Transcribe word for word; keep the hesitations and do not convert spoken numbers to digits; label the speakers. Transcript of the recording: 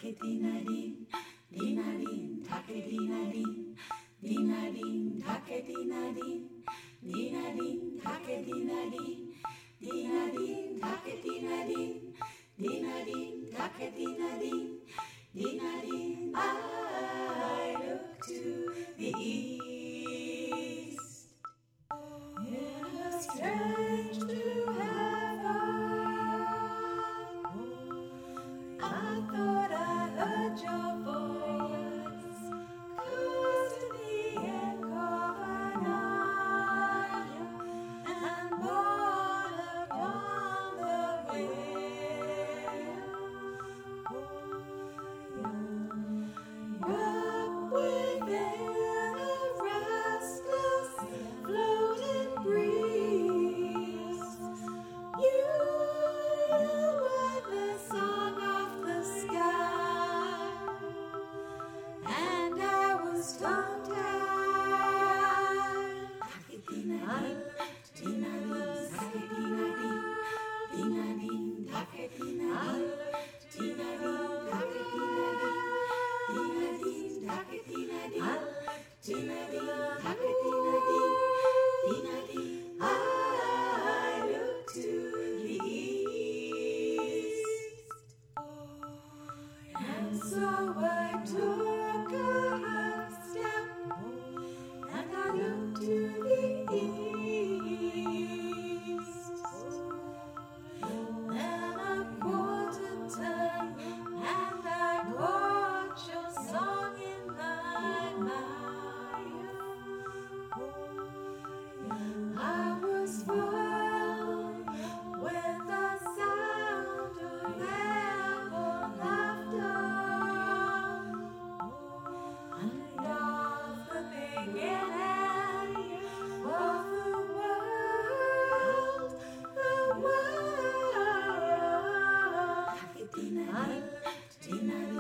Speaker 1: Dinadin, dinadin, take dinadin, dinadin, take dinadin, dinadin, take dinadin, dinadin, take dinadin, dinadin, take dinadin, dinadin. I look to the east. It's strange to have I thought I heard your voice close to the echo of an eye and borne upon the wind. Up within a restless floating breeze, you were the song of the sky, and I was tongue-tied. Dinadin, dinadin, dinadin, dinadin, dinadin, I look to the east, and so I took a step, and I looked to the east. Then a quarter turned, and I caught your song in my mind. I was foiled with the sound of level laughter and of the beginning of the world, the world. Dinadin, dinadin.